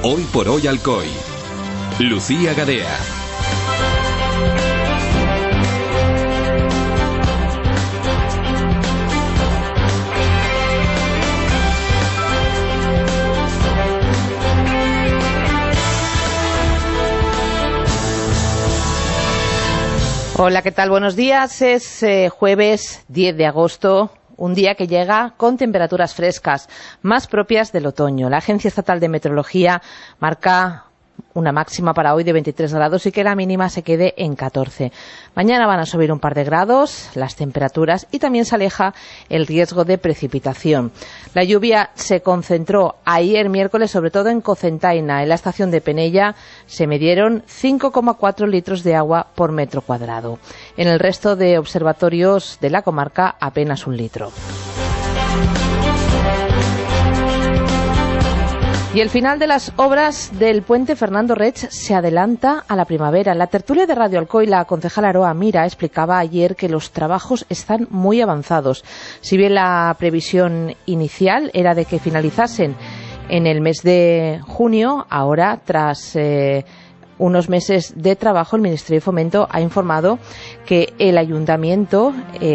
Hoy por hoy Alcoy. Lucía Gadea. Hola, ¿qué tal? Buenos días. Es jueves 10 de agosto, un día que llega con temperaturas frescas, más propias del otoño. La Agencia Estatal de Meteorología marca una máxima para hoy de 23 grados y que la mínima se quede en 14. Mañana van a subir un par de grados las temperaturas y también se aleja el riesgo de precipitación. La lluvia se concentró ayer miércoles sobre todo en Cocentaina. En la estación de Penella se midieron 5,4 litros de agua por metro cuadrado. En el resto de observatorios de la comarca apenas 1 litro. Y el final de las obras del puente Fernando Reig se adelanta a la primavera. En la tertulia de Radio Alcoy, la concejala Aroa Mira explicaba ayer que los trabajos están muy avanzados. Si bien la previsión inicial era de que finalizasen en el mes de junio, ahora, tras unos meses de trabajo, el Ministerio de Fomento ha informado que el Ayuntamiento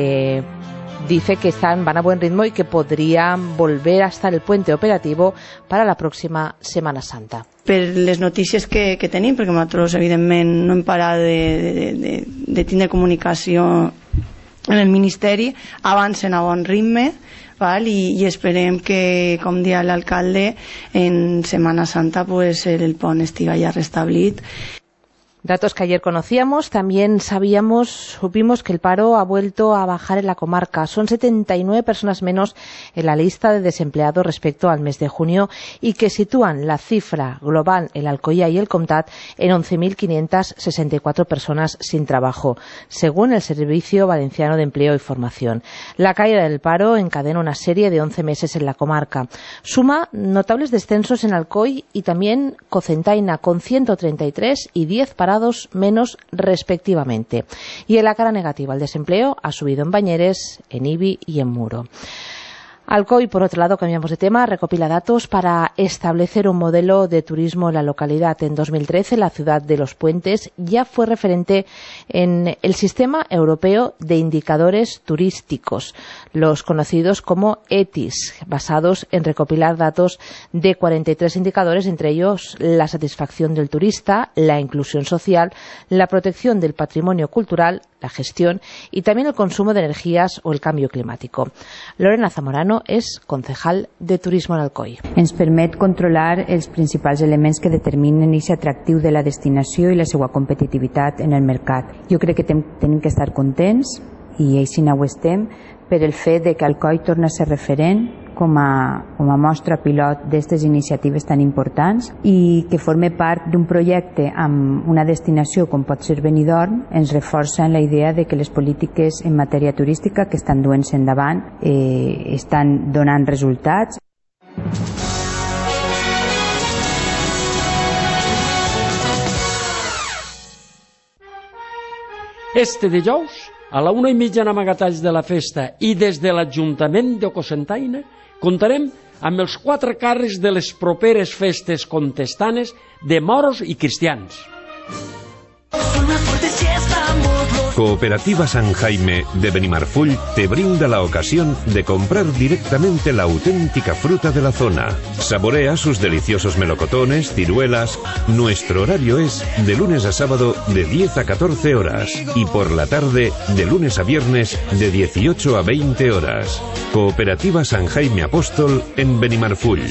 dice que van a buen ritmo y que podrían volver a estar el puente operativo para la próxima Setmana Santa. Per les notícies que tenim, perquè nosaltres evidentment no hem parat de tindre comunicació en el Ministeri, avancen a bon ritme, val? I esperem que, com dia l'alcalde, en Setmana Santa pues, el pont estiga ja restablit. Datos que ayer conocíamos, también supimos que el paro ha vuelto a bajar en la comarca. Son 79 personas menos en la lista de desempleados respecto al mes de junio y que sitúan la cifra global en Alcoya y el Comtat en 11.564 personas sin trabajo, según el Servicio Valenciano de Empleo y Formación. La caída del paro encadena una serie de 11 meses en la comarca. Suma notables descensos en Alcoy y también Cocentaina, con 133 y 10 parados menos respectivamente. Y en la cara negativa, el desempleo ha subido en Bañeres, en Ibi y en Muro. Alcoy, por otro lado, cambiamos de tema, recopila datos para establecer un modelo de turismo en la localidad. En 2013, la ciudad de Los Puentes ya fue referente en el Sistema Europeo de Indicadores Turísticos, los conocidos como ETIS, basados en recopilar datos de 43 indicadores, entre ellos la satisfacción del turista, la inclusión social, la protección del patrimonio cultural, la gestión y también el consumo de energías o el cambio climático. Lorena Zamorano és concejal de Turisme en Alcoy. Ens permet controlar els principals elements que determinen aquest atractiu de la destinació i la seva competitivitat en el mercat. Jo crec que tenim que estar contents, i així ho estem, per el fet de que Alcoy torna a ser referent com a mostra pilot d'aquestes iniciatives tan importants i que forme part d'un projecte amb una destinació com pot ser Benidorm ens reforça en la idea de que les polítiques en matèria turística que estan duent-se endavant estan donant resultats. Este dijous, a la 1:30 en Amagatalls de la festa i des de l'Ajuntament de Cocentaina, comptarem amb els 4 càrrecs de les properes festes contestanes de moros i cristians. Cooperativa San Jaime de Benimarfull te brinda la ocasión de comprar directamente la auténtica fruta de la zona. Saborea sus deliciosos melocotones, ciruelas. Nuestro horario es de lunes a sábado de 10 a 14 horas y por la tarde de lunes a viernes de 18 a 20 horas. Cooperativa San Jaime Apóstol en Benimarfull.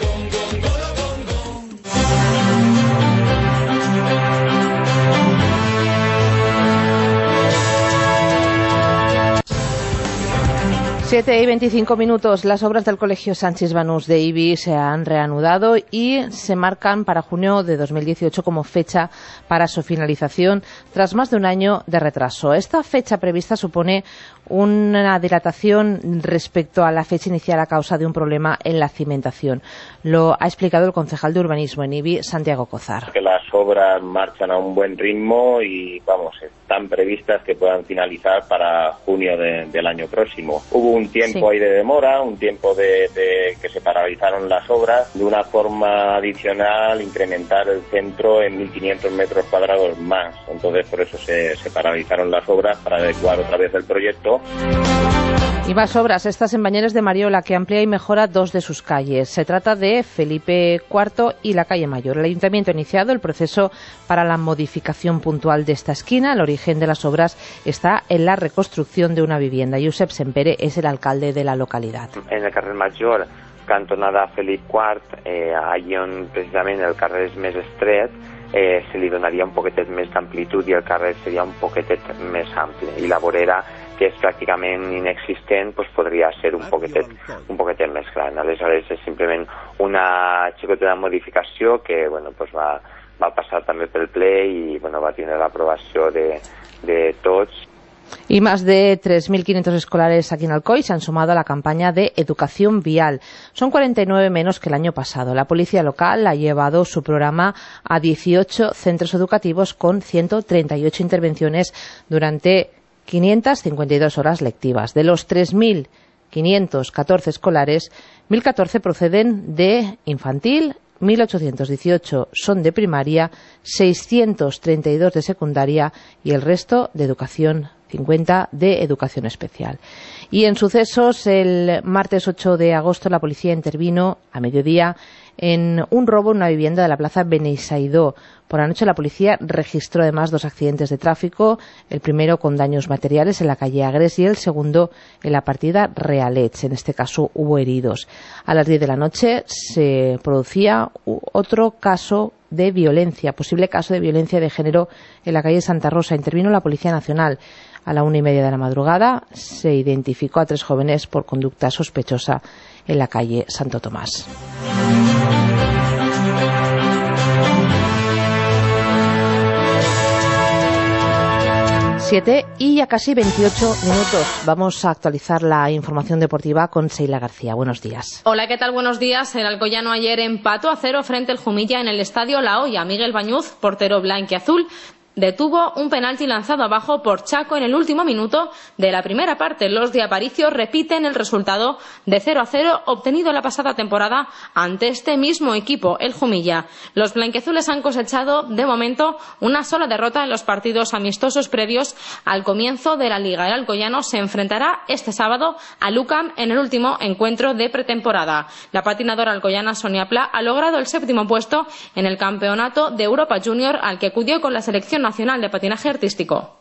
Siete y 25 minutos. Las obras del Colegio Sanchis Banús de Ibi se han reanudado y se marcan para junio de 2018 como fecha para su finalización tras más de un año de retraso. Esta fecha prevista supone una dilatación respecto a la fecha inicial a causa de un problema en la cimentación. Lo ha explicado el concejal de urbanismo en Ibi, Santiago Cozar. Que las obras marchan a un buen ritmo y están previstas que puedan finalizar para junio del año próximo. Hubo un un tiempo ahí de demora, un tiempo de que se paralizaron las obras, de una forma adicional incrementar el centro en 1.500 metros cuadrados más. Entonces por eso se paralizaron las obras para adecuar otra vez el proyecto. Y más obras, estas en Bañeres de Mariola, que amplía y mejora 2 de sus calles. Se trata de Felipe IV y la calle Mayor. El Ayuntamiento ha iniciado el proceso para la modificación puntual de esta esquina. El origen de las obras está en la reconstrucción de una vivienda. Josep Sempere es el alcalde de la localidad. En el carrer Major, cantonada Felip IV, allí on precisament el carrer és més estret, se li donaria un poquetet més d'amplitud i el carrer seria un poquetet més ampli. I la vorera, que és pràcticament inexistent, pues podria ser un poquetet més gran. Aleshores és simplement una xicoteta modificació que pues va passar també pel ple i va tindre l'aprovació de tots. Y más de 3.500 escolares aquí en Alcoy se han sumado a la campaña de educación vial. Son 49 menos que el año pasado. La policía local ha llevado su programa a 18 centros educativos con 138 intervenciones durante 552 horas lectivas. De los 3.514 escolares, 1.014 proceden de infantil, 1.818 son de primaria, 632 de secundaria y el resto de educación, 50 de educación especial. Y en sucesos, el martes 8 de agosto la policía intervino a mediodía en un robo en una vivienda de la plaza Beneixaidó. Por la noche la policía registró además 2 accidentes de tráfico, el primero con daños materiales en la calle Agres y el segundo en la partida Realets. En este caso hubo heridos. A las 10 de la noche se producía otro caso de violencia, posible caso de violencia de género en la calle Santa Rosa. Intervino la Policía Nacional. A la 1:30 de la madrugada se identificó a 3 jóvenes por conducta sospechosa en la calle Santo Tomás. Y ya casi 28 minutos. Vamos a actualizar la información deportiva con Sheila García. Buenos días. Hola, ¿qué tal? Buenos días. El alcoyano ayer empató a 0 frente al Jumilla en el estadio La Hoya. Miguel Bañuz, portero blanquiazul, detuvo un penalti lanzado abajo por Chaco en el último minuto de la primera parte. Los de Aparicio repiten el resultado de 0-0 obtenido la pasada temporada ante este mismo equipo, el Jumilla. Los blanquiazules han cosechado de momento una sola derrota en los partidos amistosos previos al comienzo de la Liga. El alcoyano se enfrentará este sábado a l'UCAM en el último encuentro de pretemporada. La patinadora alcoyana Sonia Pla ha logrado el 7º puesto en el Campeonato de Europa Junior al que acudió con la selección nacional de patinaje artístico.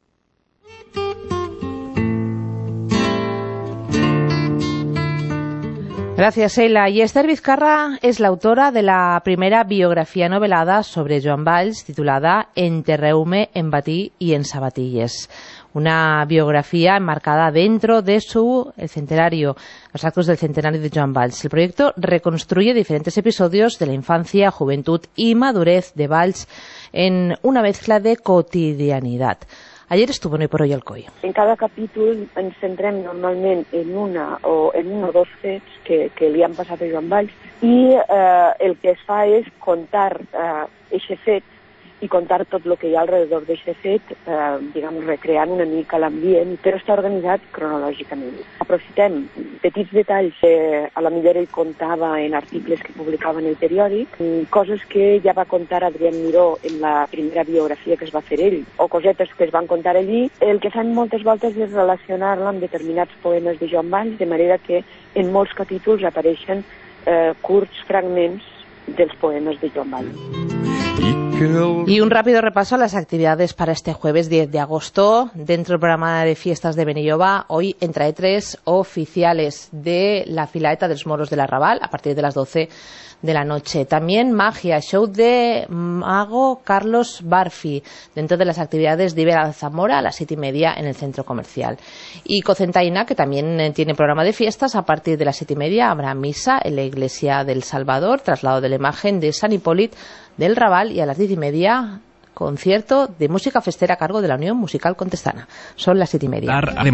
Gracias, Sheila. Y Esther Vizcarra es la autora de la primera biografía novelada sobre Joan Valls, titulada Enterreu-me en Batí y en Sabatilles. Una biografía enmarcada dentro de el centenario, los actos del centenario de Joan Valls. El proyecto reconstruye diferentes episodios de la infancia, juventud y madurez de Valls en una mezcla de cotidianidad. Ayer estuvo en Hoy por Hoy Alcoy. En cada capítol ens centrem normalment en un o dos fets que li han passat a Joan Valls i el que es fa és contar aquest fet i contar tot el que hi ha alrededor d'aquest fet, recreant una mica l'ambient, però està organitzat cronològicament. Aprofitem petits detalls que a la millor ell contava en articles que publicava en el periòdic, coses que ja va contar Adrián Miró en la primera biografia que es va fer ell, o cosetes que es van contar allí. El que fan moltes voltes és relacionar-la amb determinats poemes de Joan Valls, de manera que en molts capítols apareixen curts fragments dels poemes de Joan Valls. Y un rápido repaso a las actividades para este jueves 10 de agosto. Dentro del programa de fiestas de Benilloba, hoy entra 3 oficiales de la Filaeta de los Moros del Arrabal a partir de las 12 de la noche. También magia, show de mago Carlos Barfi, dentro de las actividades de Ibera Zamora a las 7:30 en el centro comercial. Y Cocentaina, que también tiene programa de fiestas, a partir de las 7:30 habrá misa en la iglesia del Salvador, traslado de la imagen de San Hipólito del Raval, y a las 10:30 concierto de música festera a cargo de la Unión Musical Contestana. Son las 7:30.